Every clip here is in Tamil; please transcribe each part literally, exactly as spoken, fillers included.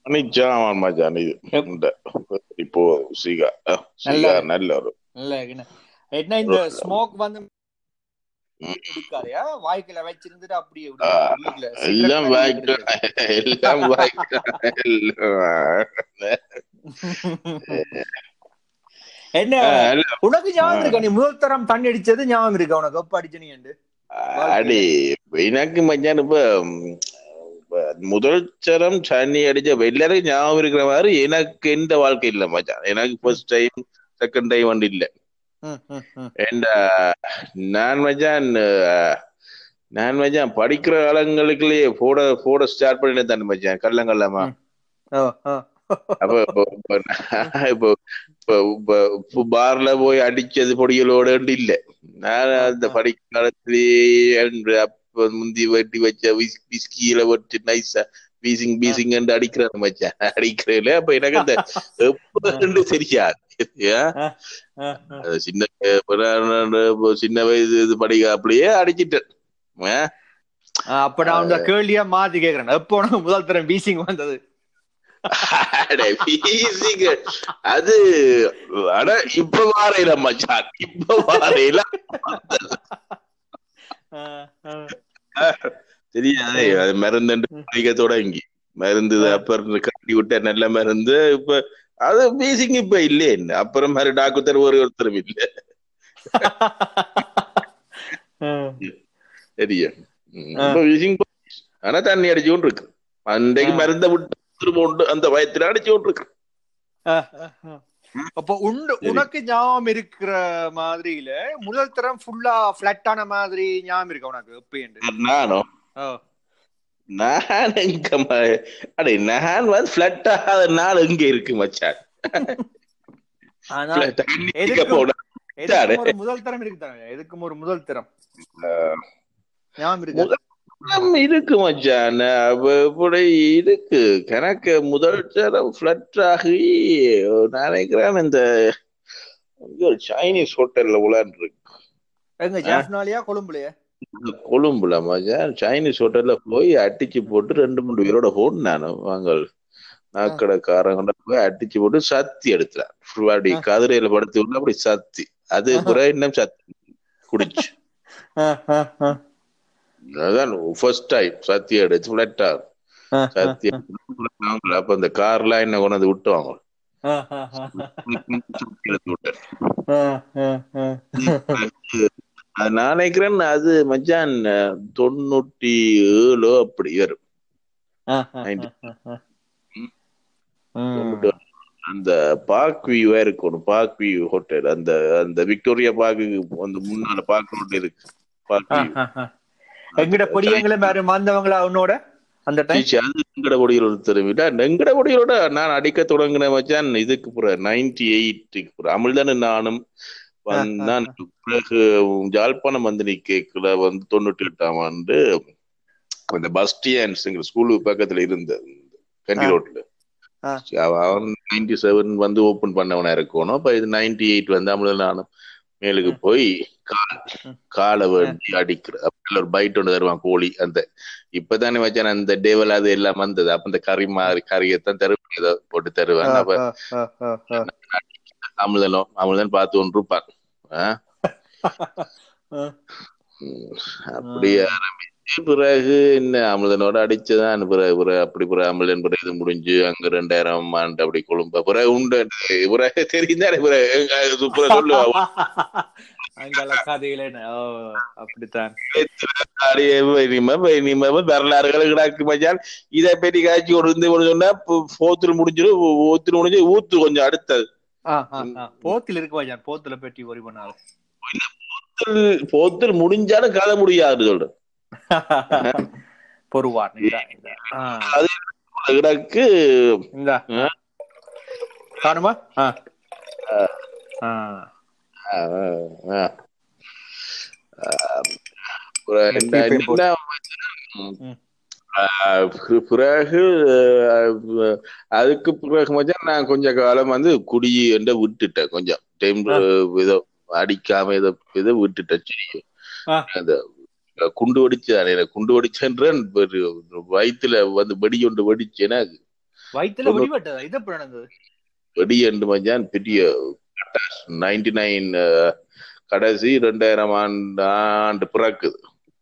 நிச்சயமா மச்சான் இது எப்- இந்த இப்போ சிகா அஹ், நல்லா சிகா நல்ல ஒரு நல்லா என்ன என்ன இந்த ஸ்மோக் வந்து எடுக்காதயா வாய்க்குல வச்சிருந்துட்டு அப்படியே ஆ, விடுறது உள்ளுக்குள்ள சிகரெட் எல்லாம் மாதிரி வாய்க்கு எடுக்கிறது. எல்லாம் வாய்க்கு என்ன உனக்கு ஞாபகம் இருக்கா? நீ முதல் தரம் தண்ணி அடிச்சது ஞாபகம் இருக்கா உனக்கு? எப்ப அடிச்ச நீ என்று அடி வாழ்க்கையில? எனக்கு மச்சான் இப்ப ம், இப்ப முதல் சரம் தண்ணி அடிச்ச எல்லாரும் ஞாபகம் இருக்கிற மாதிரி எனக்கு எந்த வாழ்க்கை இல்ல மச்சான். எனக்கு ஃபர்ஸ்ட் டைம் செகண்ட் டைம் வந்து இல்ல. ம், ம், ம். ஏண்டா நான் மச்சான் அஹ், நான் மச்சான் படிக்கிற காலங்களுக்குள்ளேயே போட போட ஸ்டார்ட் பண்ணிட்டு தானே மச்சான் கள்ளங்கல்லாமா. ம். ஓ, ஓ. அப்ப இப்போ இப்போ நான் இப்போ இப்போ இப்போ இப்போ பார்ல போய் அடிச்சது பொடிகளோட இல்ல. நான் ஆ, அந்த ஆ. படிக்கிற காலத்திலேயே அன்று அப்ப முந்தி வெட்டி வச்ச விஸ் விஸ்கியில வச்சு நைஸா பீசிங் பீசிங் அடிக்கிறாங்க மச்சான் அடிக்கிறதுல. அப்ப எனக்கு அந்த எப்ப சரியா ஏன் ஆ, ஆ, ஆ. அது சின்ன இப்ப நான் இப்போ சின்ன வயசு இது படிக்க அப்படியே அடிச்சிட்டேன். ஏன்? ஆ, அப்ப நான் உங்க கேள்வியா மாத்தி கேக்குறேன். எப்போ உனக்கு முதல் தரம் பீசிங் வந்தது? அட, வீசிங்க. அது அட இப்ப வாரையில மச்சான் இப்ப வாரையில ஆ, ஆ. தெரியாது. அது மருந்து படிக்க தொடங்கி மருந்து அப்புறம் கட்டி விட்ட நல்ல மருந்து. இப்ப அது வீசிங் இப்ப இல்லையே. அப்புறம் மாதிரி டாக்டர் ஒரு ஒருத்தரும் இல்ல. சரியா? இப்ப வீசிங் ஆனா தண்ணி அடிச்சு கொண்டு இருக்கு. அன்றைக்கு மருந்த விட்டு திரும்ப உண்டு அந்த வயத்துல அடிச்சு கொண்டு இருக்கு. அப்ப உண்டு உனக்கு ஞாபகம் இருக்கிற மாதிரியில முதல் தரம் ஃபுல்லா பிளாட்டான மாதிரி ஞாபகம் இருக்கா உனக்கு? எப்ப நானும் நான் எங்க அடே நான் வந்து பிளட் ஆகாத நாள் எங்க இருக்கு மச்சான். ஒரு முதல் தரம் இருக்குதானே? எதுக்கும் ஒரு முதல் தரம் ஞாபகம் இருக்கு? இருக்கு மச்சான். இப்படி இருக்கு கணக்கு. முதல் தரம் பிளட் ஆகி நினைக்கிறேன் இந்த ஒரு சைனீஸ் ஹோட்டல்ல உலான்னு இருக்கு. எங்க ஜாஃப்னாலியா கொழும்புலையா? கொழும்புல மச்சான் சைனீஸ் ஹோட்டல்ல போய் அடிச்சு போட்டு ரெண்டு மூணு பேரோட போன் நானு வாங்கல் நாக்கடைக்காரங்க போய் அடிச்சு போட்டு சத்தி எடுத்துறான். அப்படி கதிரையில படுத்து விட்டு அப்படி சத்தி அது பிறகு இன்னும் சத்தி குடிச்சு. அதான் ஃபர்ஸ்ட் டைம் சத்தி அடிச்சு பிளட்டா சத்தி. அப்ப அந்த கார்லாம் என்ன கொண்டு வந்து விட்டுவாங்க. நான் நினைக்கிறேன் அது மச்சான் தொண்ணூத்தி ஏழு அப்படி வரும். அந்த பார்க் வியூவா இருக்கணும். பார்க் வியூ ஹோட்டல் அந்த அந்த விக்டோரியா பார்க்கு அந்த முன்னால பார்க் ரோட் இருக்கு. பார்க் வியூ எங்கட பொடியங்களும் வேற மாந்தவங்களா உன்னோட அந்த டைம் அது எங்கட பொடியில் ஒருத்தர் விட எங்கட பொடியோட நான் அடிக்க தொடங்கின மச்சான் இதுக்கு புற நைன்டி எயிட்டுக்கு புற அமிழ்தானு நானும் வந்தான். பிறகு யாழ்ப்பாணம் வந்து நீ கேட்கல வந்து தொண்ணூத்தி எட்டாம் ஆண்டு அந்த பஸ்டியன்ஸ் ஸ்கூலு பக்கத்துல இருந்த கண்டி ரோட்ல அவன் நைன்டி செவன் வந்து ஓபன் பண்ணவனா இருக்கணும். அப்ப இது நைன்டி எயிட் வந்து அமிழ்தான் நானும் மேலுக்கு போய் கால் காலை வேண்டி அடிக்கிற அப்படி ஒரு பைட் ஒன்று தருவான் கோழி. அந்த இப்பதானே வச்சான் அந்த டேவல் அது எல்லாம் வந்தது. அப்ப இந்த கறி மாதிரி கறியத்தான் தருவான் ஏதோ போட்டு தருவான். அப்ப அமிழ்தனோ அமிழ்தன் பார்த்து ஒன்று இருப்பான். அப்படி ஆரம்பிச்சு பிறகு என்ன அமிழ்தனோட அடிச்சுதான் பிறகு பிறகு அப்படி பிறகு அமிழ்தன் பிறகு இது முடிஞ்சு அங்க ரெண்டாயிரம் ஆண்டு அப்படி கொழும்ப பிறகு உண்டு பிறகு தெரிந்தானே பிறகு சூப்பரா சொல்லுவா அப்படித்தான் வரலாறுகள் கிடாக்கு மச்சான். இதை பற்றி காட்சி கொண்டு சொன்னா போத்துல முடிஞ்சிடும். ஓத்துல முடிஞ்சு ஊத்து கொஞ்சம் அடுத்தது போத்தில் இருக்கு மச்சான். போத்துல பெட்டி ஒரி பண்ணாலும் போத்தில் முடிஞ்சாலும் கதை முடியாது சொல்றேன். பொறுவார் கிடக்கு காணுமா? பிறகு அதுக்கு பிறகு மச்சான் நான் கொஞ்ச காலம் வந்து குடி என்ற விட்டுட்டேன். கொஞ்சம் டைம் ஏதோ அடிக்காம ஏதோ ஏதோ விட்டுட்டேன். சரி அந்த குண்டு வெடிச்சு குண்டு வெடிச்சேன்ற வயிற்றுல வந்து வெடி கொண்டு வெடிச்சேன்னா வயிற்றுல வெடிபட்டதா? இது எப்படி நடந்தது? வெடி என்று மச்சான் பெரிய நைன்டி நைன் கடைசி ரெண்டாயிரம் ஆண்டு ஆண்டு பிறக்குது.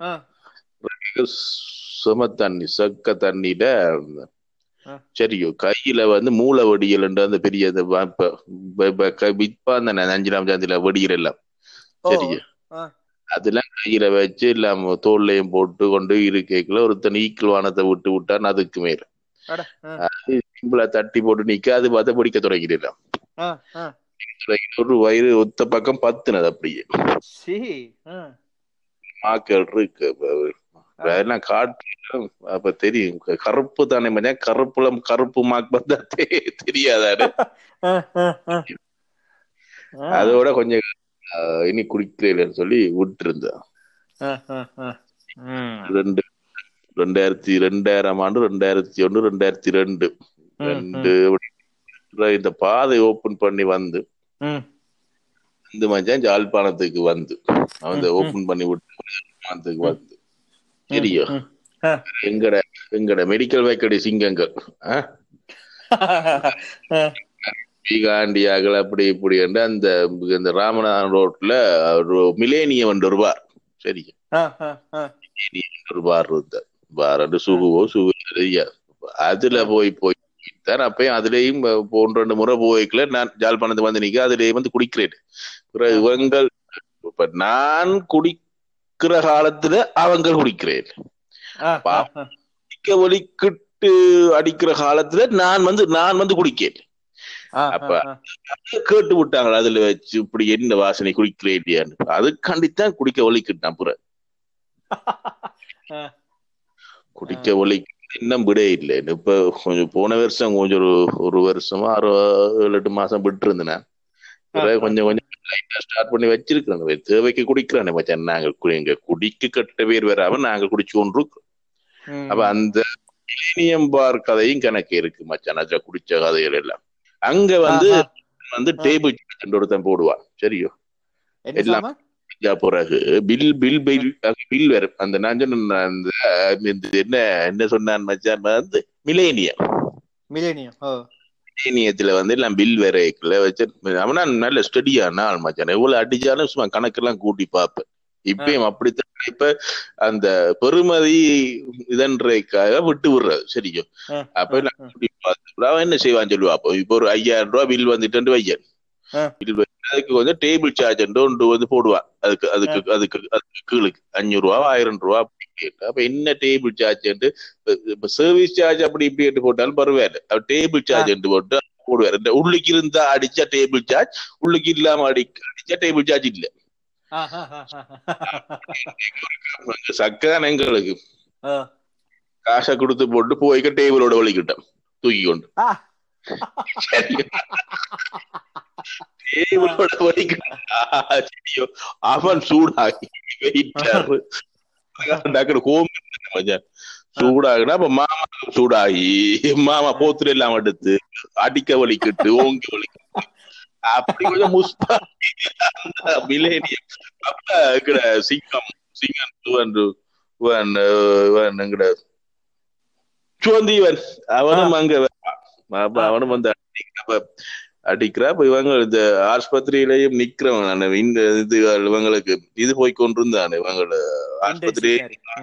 சும தண்ணி சக்க தண்ணியில சரியோ கையில வந்து மூளை வெடியல் அந்த பெரிய விற்பா அந்த அஞ்சாம் ஜாதியில வெடியல் எல்லாம் சரியோ அதெல்லாம் கையில வச்சு இல்லாம தோல்லையும் போட்டு கொண்டு இருக்கைக்குள்ள ஒருத்தன் ஈக்கிள் வானத்தை விட்டு விட்டான். அதுக்கு மேல அது சிம்பிளா தட்டி போட்டு நிக்க அது பார்த்த பிடிக்க தொடங்கிடலாம். ஒரு வயிறு ஒத்த பக்கம் பத்துனது அப்படியே மாக்கள் இருக்கு அதெல்லாம் காட்டு. அப்ப தெரியும் கருப்பு தானே மச்சா, கருப்புல கருப்பு மார்க் பார்த்தா தெரியாதாரு. அதோட கொஞ்சம் இனி குடிக்கலன்னு சொல்லி விட்டு இருந்தா. ரெண்டு ரெண்டாயிரத்தி ரெண்டாயிரம் ஆண்டு ரெண்டாயிரத்தி ஒண்ணு ரெண்டாயிரத்தி ரெண்டு ரெண்டு இந்த பாதை ஓபன் பண்ணி வந்து இந்த மச்சான் ஜாழ்ப்பாணத்துக்கு வந்து அவன் ஓபன் பண்ணி விட்டு வந்து தெரியும் எங்கட எங்கட மெடிக்கல் வேக்கடி சிங்கங்கள் காண்டியாக்கள் அப்படி இப்படி என்று அந்த இந்த ராமநாதன் ரோட்ல ஒரு மிலேனியம் என்று ஒரு பார் சரி ஒரு பார் இருந்த பார் சுகுவோ சுகு அதுல போய் போய் தான் அப்பயும் அதுலயும் போன்ற ரெண்டு முறை போய்க்கல. நான் ஜாழ்ப்பாணத்துக்கு வந்து நிக்க அதுலயே வந்து குடிக்கிறேன். இவங்கள் இப்ப நான் குடிக்கிற காலத்துல அவங்க குடிக்கிறேன், குடிக்க ஒலிக்கிட்டு அடிக்கிற காலத்துல நான் வந்து நான் வந்து குடிக்கிறேன். அப்ப கேட்டு விட்டாங்க அதுல வச்சு இப்படி என்ன வாசனை குடிக்கிறேன் அதுக்காண்டித்தான் குடிக்க ஒலிக்கிட்டான். புற குடிக்க ஒலி இன்னும் விட இல்லை. இப்ப கொஞ்சம் போன வருஷம் கொஞ்சம் ஒரு ஒரு வருஷமா ஆறு ஏழு எட்டு மாசம் விட்டு இருந்தேன். கொஞ்சம் கொஞ்சம் ஸ்டார்ட் பண்ணி வச்சிருக்கிறோம். தேவைக்கு குடிக்கிறானே மச்சான். நாங்க எங்க குடிக்கு கட்ட பேர் வராம நாங்க குடிச்சு கொண்டிருக்கோம். அப்ப அந்த மிலேனியம் பார் கதையும் கணக்கு இருக்கு மச்சான். அதுல குடிச்ச கதைகள் எல்லாம் அங்க வந்து வந்து டேபிள் சார்ஜ் ஒருத்தன் போடுவான் சரியோ. எல்லாம் பிறகு பில் பில் பில் பில் வரும். அந்த நான் சொன்ன அந்த என்ன என்ன சொன்னான் மச்சான் வந்து மிலேனியம் மிலேனியம் மிலேனியத்துல வந்து எல்லாம் பில் வரைக்குள்ள வச்சு அவனா நல்ல ஸ்டடியான ஆள் மச்சான். எவ்வளவு அடிச்சாலும் சும்மா கணக்கெல்லாம் கூட்டி பார்ப்பேன். இப்பயும் அப்படித்தான். இப்ப அந்த பெருமதி இதன்றைக்காக விட்டு விடுறது சரியோ. அப்ப அவன் என்ன செய்வான்னு சொல்லுவா. அப்போ இப்ப ஒரு ஐயாயிரம் ரூபாய் பில் வந்துட்டு வையன் பில் அதுக்கு வந்து டேபிள் சார்ஜ் ஒன்று வந்து போடுவான். அதுக்கு அதுக்கு அதுக்கு அதுக்கு கீழுக்கு அஞ்சூறு ரூபா ஆயிரம் ரூபா அப்படி கேட்டு அப்ப என்ன டேபிள் சார்ஜ் இப்ப சர்வீஸ் சார்ஜ் அப்படி இப்படி போட்டாலும் பரவாயில்ல. டேபிள் சார்ஜ் போட்டு போடுவார். இந்த உள்ளுக்கு இருந்தா அடிச்சா டேபிள் சார்ஜ், உள்ளுக்கு இல்லாம அடி அடிச்சா டேபிள் சார்ஜ் இல்ல. சக்கதான் எங்களுக்கு காசை கொடுத்து போட்டு போய்க்க டேபிளோட வலிக்கிட்டோம் தூக்கி கொண்டு டேபிளோட வலிக்கிட்டோ. அவன் சூடாகி சூடாகுனா அப்ப மாமா சூடாகி மாமா போத்துல எல்லாம் எடுத்து அடிக்க வலிக்கிட்டு ஓங்கி வலிக்கிட்டு அப்படி கொஞ்சம் முஸ்பா மிலேனியம் சிங்கம் சிங்கம் சுவந்தீவன் அவனும் அங்க அவனும் வந்து அடிக்கிறா. இப்ப இவங்க இந்த ஆஸ்பத்திரியிலையும் நிக்கிறவங்க இந்த இது இவங்களுக்கு இது போய் கொண்டிருந்தானே இவங்க ஆஸ்பத்திரி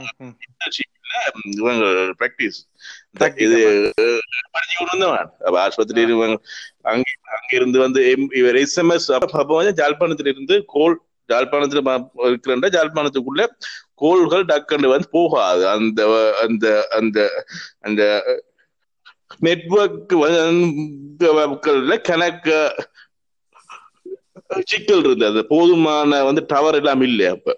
இவங்க பிராக்டிஸ் இது படிச்சு கொண்டு வந்தவன். அப்ப ஆஸ்பத்திரியில் இவங்க அங்க அங்க இருந்து வந்து இவர் எஸ்எம்எஸ் அப்ப வந்து ஜாழ்ப்பாணத்துல இருந்து கோல் ஜாழ்ப்பாணத்துல இருக்கிற ஜாழ்ப்பாணத்துக்குள்ள கோள்கள் டக்குன்னு வந்து போகாது. அந்த அந்த அந்த அந்த நெட்வொர்க் கணக்கு சிக்கல் இருந்தது. போதுமான வந்து டவர் எல்லாம் இல்லை அப்ப.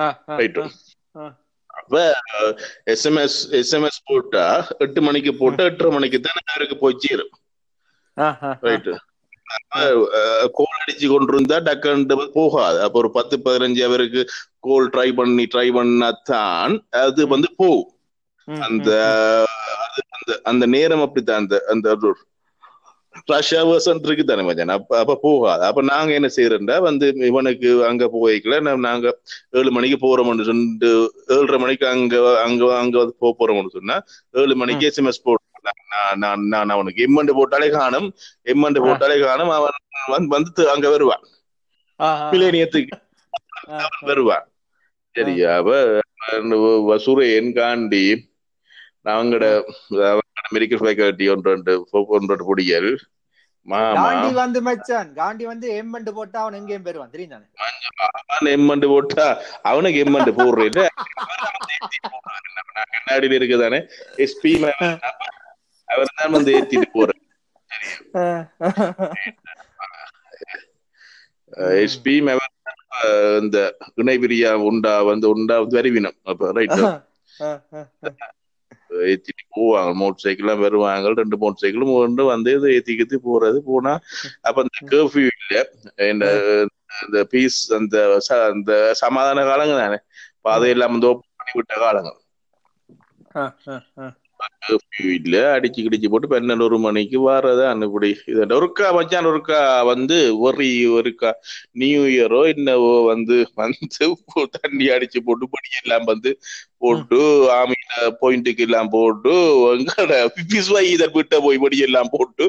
அப்ப எஸ்எம்எஸ் எஸ்எம்எஸ் போட்டா எட்டு மணிக்கு போட்டா எட்டரை மணிக்கு தான் நேருக்கு போய் சேரும். ரைட்டு கோல் அடிச்சு கொண்டு இருந்தா டக்குன்னு போகாது. அப்ப ஒரு பத்து பதினஞ்சு அவருக்கு கோல் ட்ரை பண்ணி ட்ரை பண்ணாதான் அது வந்து போகும். அந்த அந்த அந்த நேரம் அப்படித்தான். அந்த அந்த ரஷ் ஹவர்ஸ் இருக்கு தானே மச்சான். அப்ப அப்ப போகாது. அப்ப நாங்க என்ன செய்யறோம்டா வந்து இவனுக்கு அங்க போய்க்கல நாங்க ஏழு மணிக்கு போறோம்னு சொல்லிட்டு ஏழரை மணிக்கு அங்க அங்க அங்க வந்து போக போறோம்னு சொன்னா ஏழு மணிக்கு எஸ்எம்எஸ் போடுறோம். நான் நான் அவனுக்கு எம்மண்டு போட்டாலே காணும் எம்மண்டு போட்டாலே காணும் அவன் வந்து வந்து அங்க வருவான் மிலேனியத்துக்கு வருவான். சரியா வசூரன் காண்டி அவங்கட மெடிக்கல் ஃபேக்கல்டி ஒன்று ரெண்டு ஒன்று பொடியல் காண்டி வந்து மச்சான் காண்டி வந்து எம்மண்டு போட்டா அவன் எங்கேயும் பெறுவான் தெரியும் எம்மண்டு போட்டா அவனுக்கு எம்மண்டு போடுறேன் கண்ணாடியில இருக்குதானே எஸ்பி அவர் தான் வந்து ஏத்திட்டு போறேன். எஸ்பி இந்த இணைபிரியா உண்டா வந்து உண்டா வருவினம் அப்ப ரைட் ஏத்திட்டு போவாங்க. மோட்டர் சைக்கிள் எல்லாம் வருவாங்க ரெண்டு மோட்டர் சைக்கிளும் கொண்டு வந்து ஏத்தி கத்தி போறது போனா அப்ப இந்த கர்ஃபியூ இல்ல இந்த பீஸ் அந்த அந்த சமாதான காலங்கள் தானே பாதையெல்லாம் வந்து ஓப்பன் பண்ணி விட்ட காலங்கள் இல்ல அடிச்சு கிடிச்சு போட்டு பன்னெண்டு மணிக்கு வர்றது அன்னுக்குடி இது ஒருக்கா மச்சான் ஒருக்கா வந்து ஒரு ஒருக்கா நியூ இயரோ என்னவோ வந்து வந்து தண்ணி அடிச்சு போட்டு படியெல்லாம் வந்து போட்டு ஆமீன பாயிண்ட்டுக்கு எல்லாம் போட்டு எங்கட விட்ட போய் படியெல்லாம் போட்டு